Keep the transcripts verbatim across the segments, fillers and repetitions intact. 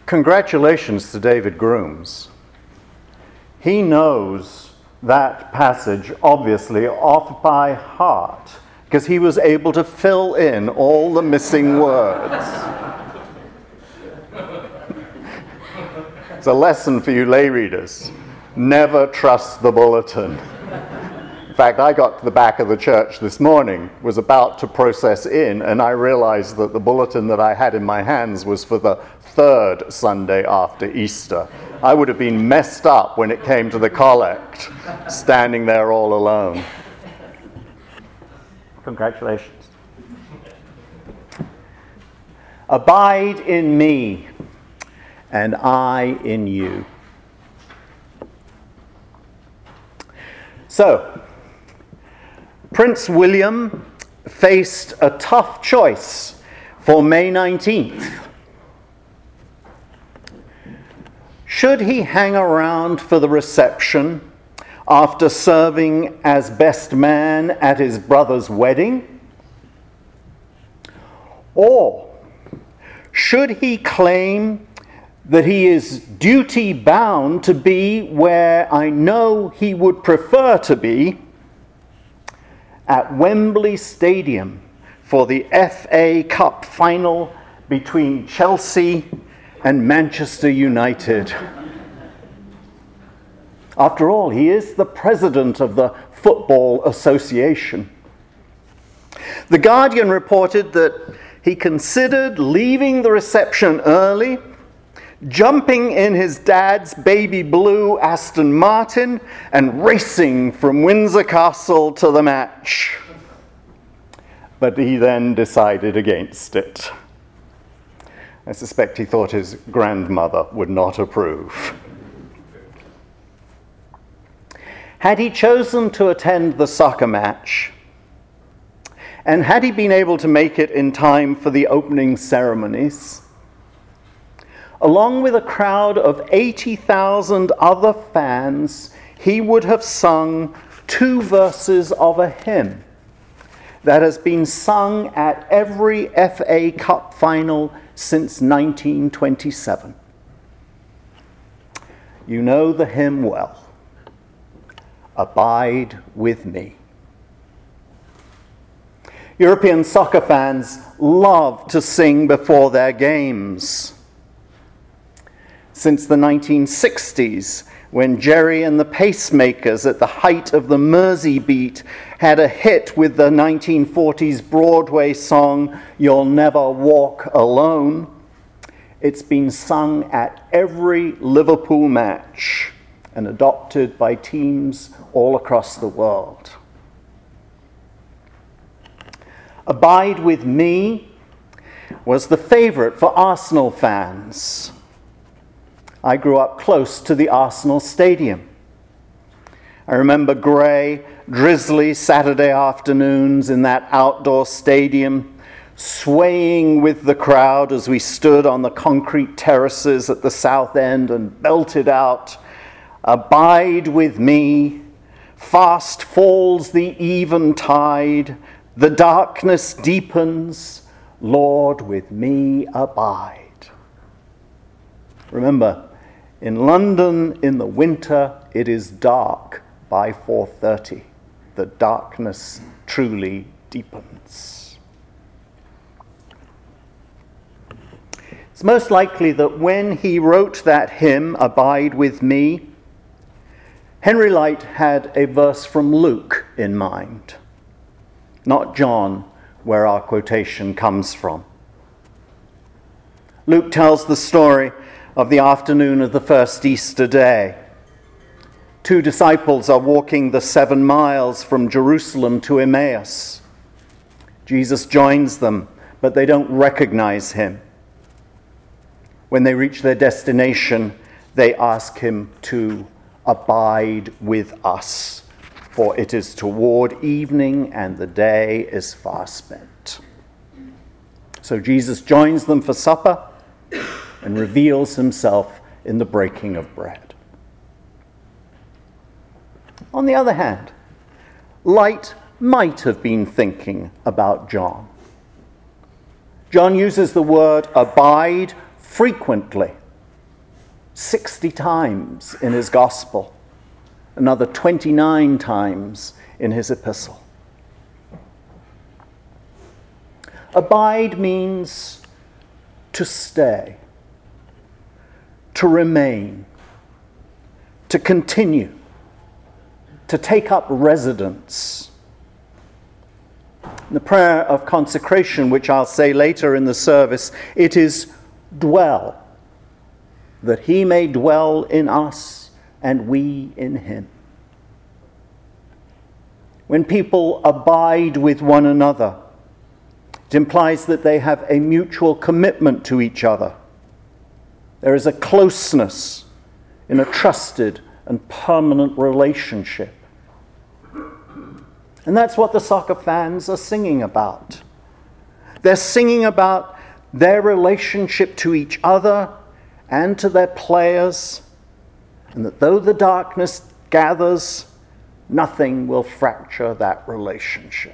Congratulations to David Grooms. He knows that passage, obviously, off by heart, because he was able to fill in all the missing words. It's a lesson for you lay readers. Never trust the bulletin. In fact, I got to the back of the church this morning, was about to process in, and I realized that the bulletin that I had in my hands was for the third Sunday after Easter. I would have been messed up when it came to the collect, standing there all alone. Congratulations. Abide in me, and I in you. So, Prince William faced a tough choice for May nineteenth. Should he hang around for the reception after serving as best man at his brother's wedding? Or should he claim that he is duty-bound to be where I know he would prefer to be, at Wembley Stadium for the F A Cup final between Chelsea and Manchester United? After all, he is the president of the Football Association. The Guardian reported that he considered leaving the reception early, jumping in his dad's baby blue Aston Martin, and racing from Windsor Castle to the match. But he then decided against it. I suspect he thought his grandmother would not approve. Had he chosen to attend the soccer match, and had he been able to make it in time for the opening ceremonies, along with a crowd of eighty thousand other fans, he would have sung two verses of a hymn that has been sung at every F A Cup final since nineteen twenty-seven. You know the hymn well. Abide with me. European soccer fans love to sing before their games. Since the nineteen sixties, when Jerry and the Pacemakers, at the height of the Mersey beat, had a hit with the nineteen forties Broadway song, You'll Never Walk Alone, it's been sung at every Liverpool match and adopted by teams all across the world. Abide with Me was the favorite for Arsenal fans. I grew up close to the Arsenal Stadium. I remember grey, drizzly Saturday afternoons in that outdoor stadium, swaying with the crowd as we stood on the concrete terraces at the south end and belted out, Abide with me, fast falls the eventide, the darkness deepens, Lord, with me abide. Remember, in London in the winter, it is dark by four thirty. The darkness truly deepens. It's most likely that when he wrote that hymn, Abide with Me, Henry Light had a verse from Luke in mind, not John, where our quotation comes from. Luke tells the story of the afternoon of the first Easter day. Two disciples are walking the seven miles from Jerusalem to Emmaus. Jesus joins them, but they don't recognize him. When they reach their destination, they ask him to abide with us, for it is toward evening and the day is far spent. So Jesus joins them for supper and reveals himself in the breaking of bread. On the other hand, Light might have been thinking about John. John uses the word abide frequently sixty times in his gospel, another twenty-nine times in his epistle. Abide means to stay, to remain, to continue, to take up residence. In the prayer of consecration, which I'll say later in the service, it is dwell, that he may dwell in us and we in him. When people abide with one another, it implies that they have a mutual commitment to each other. There is a closeness in a trusted and permanent relationship. And that's what the soccer fans are singing about. They're singing about their relationship to each other and to their players, and that though the darkness gathers, nothing will fracture that relationship.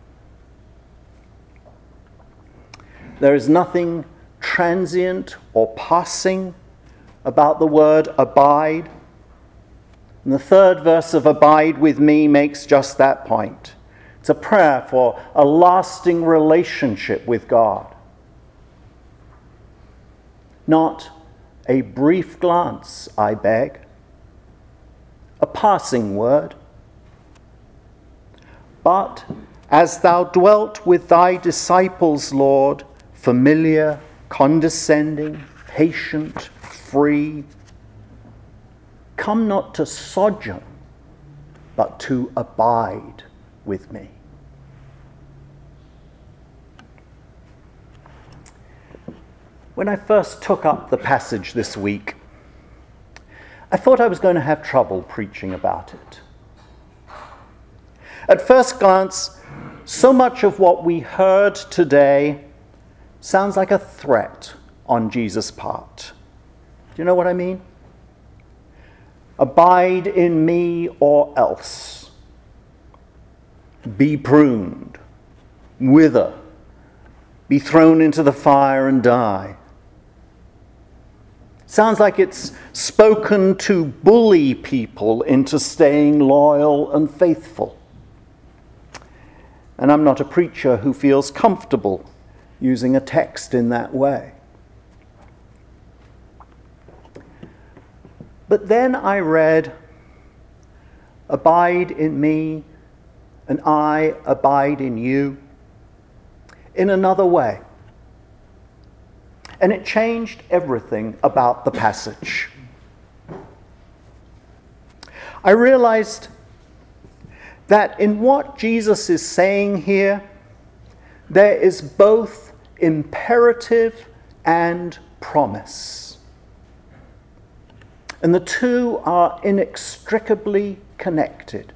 There is nothing transient or passing about the word abide. And the third verse of Abide with Me makes just that point. It's a prayer for a lasting relationship with God. Not a brief glance, I beg, a passing word, but as thou dwelt with thy disciples, Lord, familiar, condescending, patient, free, come not to sojourn, but to abide with me. When I first took up the passage this week, I thought I was going to have trouble preaching about it. At first glance, so much of what we heard today sounds like a threat on Jesus' part. Do you know what I mean? Abide in me or else. Be pruned, wither, be thrown into the fire and die. Sounds like it's spoken to bully people into staying loyal and faithful. And I'm not a preacher who feels comfortable using a text in that way. But then I read, abide in me and I abide in you, in another way. And it changed everything about the passage. I realized that in what Jesus is saying here, there is both imperative and promise. And the two are inextricably connected.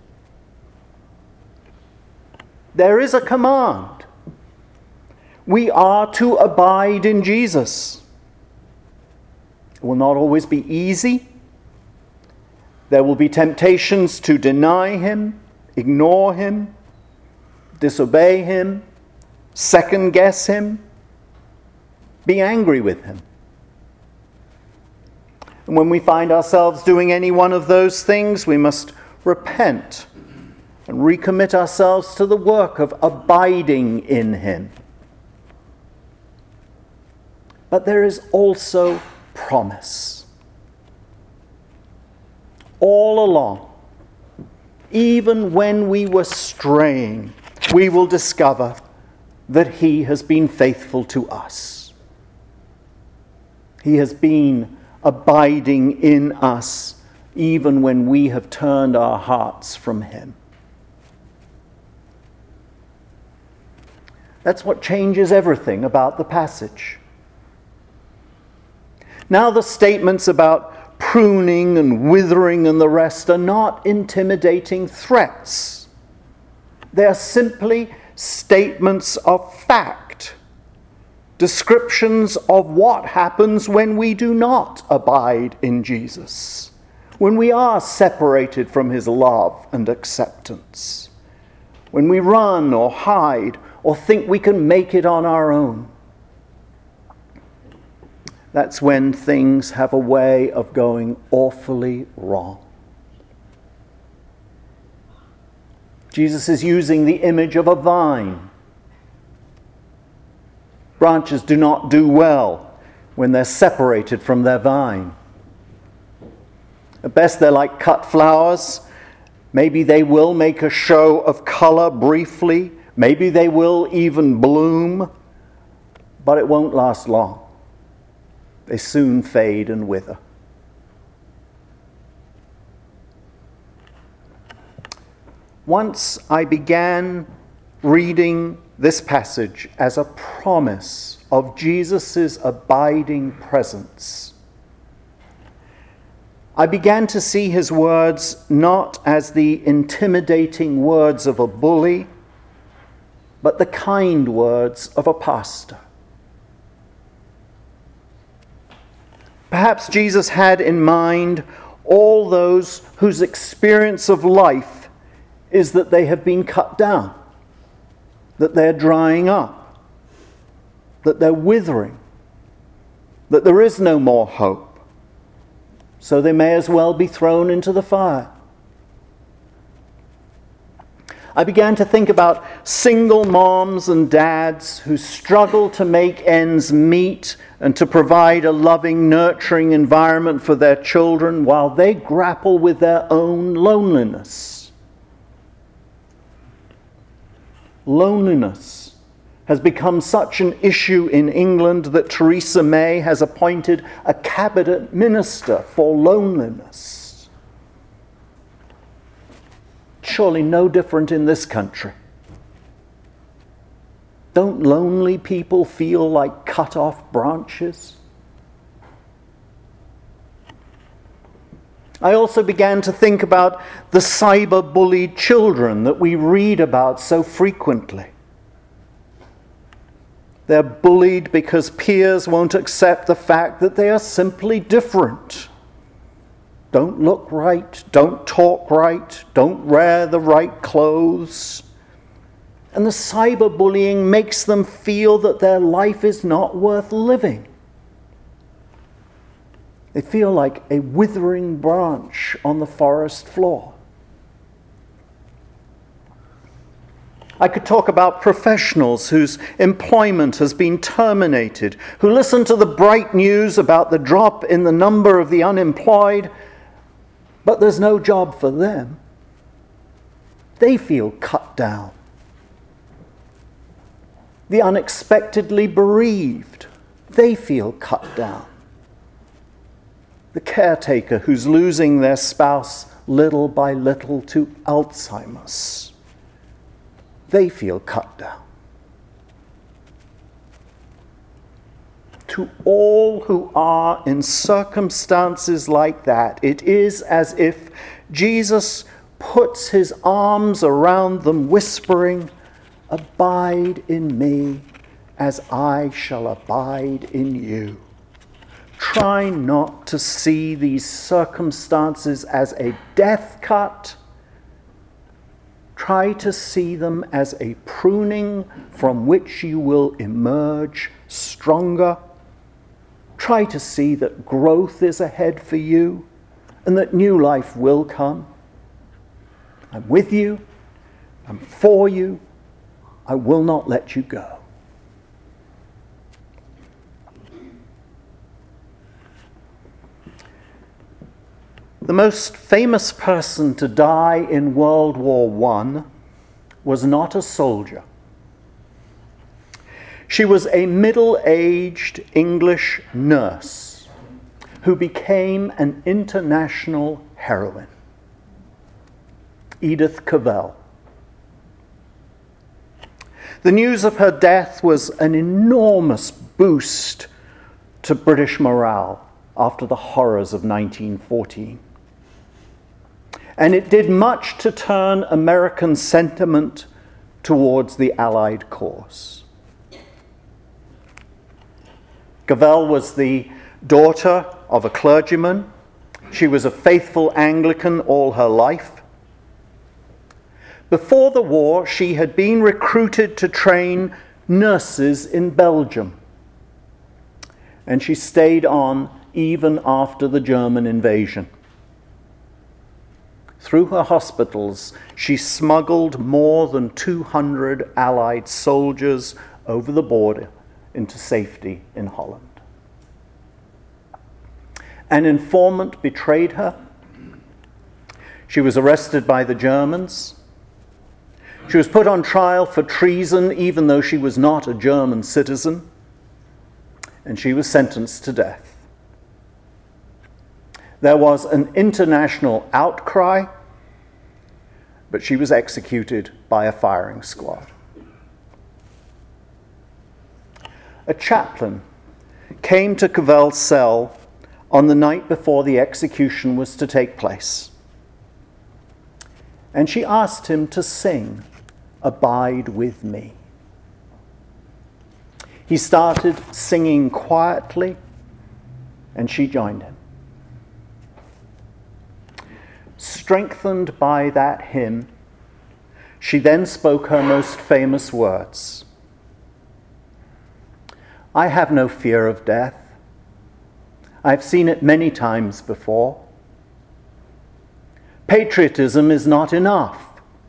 There is a command. We are to abide in Jesus. It will not always be easy. There will be temptations to deny him, ignore him, disobey him, second guess him, be angry with him. And when we find ourselves doing any one of those things, we must repent and recommit ourselves to the work of abiding in him. But there is also promise. All along, even when we were straying, we will discover that he has been faithful to us. He has been abiding in us even when we have turned our hearts from him. That's what changes everything about the passage. Now the statements about pruning and withering and the rest are not intimidating threats. They are simply statements of fact, descriptions of what happens when we do not abide in Jesus, when we are separated from his love and acceptance, when we run or hide or think we can make it on our own. that's when things have a way of going awfully wrong. Jesus is using the image of a vine. Branches do not do well when they're separated from their vine. At best, they're like cut flowers. Maybe they will make a show of color briefly. Maybe they will even bloom, but it won't last long. They soon fade and wither. Once I began reading this passage as a promise of Jesus' abiding presence. I began to see his words not as the intimidating words of a bully, but the kind words of a pastor. Perhaps Jesus had in mind all those whose experience of life is that they have been cut down, that they're drying up, that they're withering, that there is no more hope, so they may as well be thrown into the fire. I began to think about single moms and dads who struggle to make ends meet and to provide a loving, nurturing environment for their children while they grapple with their own loneliness. Loneliness has become such an issue in England that Theresa May has appointed a cabinet minister for loneliness. Surely no different in this country. Don't lonely people feel like cut off branches? I also began to think about the cyber-bullied children that we read about so frequently. They're bullied because peers won't accept the fact that they are simply different. Don't look right, don't talk right, don't wear the right clothes. And the cyberbullying makes them feel that their life is not worth living. They feel like a withering branch on the forest floor. I could talk about professionals whose employment has been terminated, who listen to the bright news about the drop in the number of the unemployed, but there's no job for them. They feel cut down. The unexpectedly bereaved, they feel cut down. The caretaker who's losing their spouse little by little to Alzheimer's, they feel cut down. To all who are in circumstances like that, it is as if Jesus puts his arms around them, whispering, "Abide in me as I shall abide in you." Try not to see these circumstances as a death cut. Try to see them as a pruning from which you will emerge stronger. Try to see that growth is ahead for you and that new life will come. I'm with you. I'm for you. I will not let you go. The most famous person to die in World War One was not a soldier. She was a middle-aged English nurse who became an international heroine. Edith Cavell. The news of her death was an enormous boost to British morale after the horrors of nineteen fourteen. And it did much to turn American sentiment towards the Allied cause. Cavell was the daughter of a clergyman. She was a faithful Anglican all her life. Before the war, she had been recruited to train nurses in Belgium. and she stayed on even after the German invasion. Through her hospitals, she smuggled more than two hundred Allied soldiers over the border into safety in Holland. An informant betrayed her. She was arrested by the Germans. She was put on trial for treason, even though she was not a German citizen, and she was sentenced to death. There was an international outcry, but she was executed by a firing squad. A chaplain came to Cavell's cell on the night before the execution was to take place, and she asked him to sing "Abide with Me." He started singing quietly, and she joined him. Strengthened by that hymn, she then spoke her most famous words. "I have no fear of death. I've seen it many times before. Patriotism is not enough.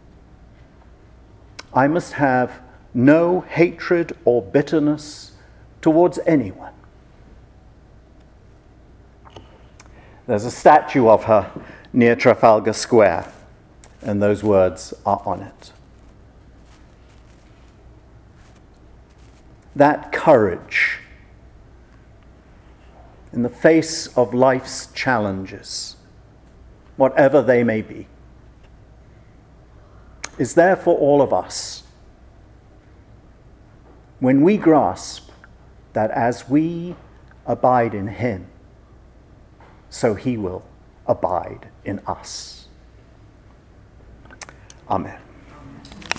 I must have no hatred or bitterness towards anyone." There's a statue of her near Trafalgar Square, and those words are on it. That courage in the face of life's challenges, whatever they may be, is there for all of us when we grasp that as we abide in him, so he will abide in us. Amen.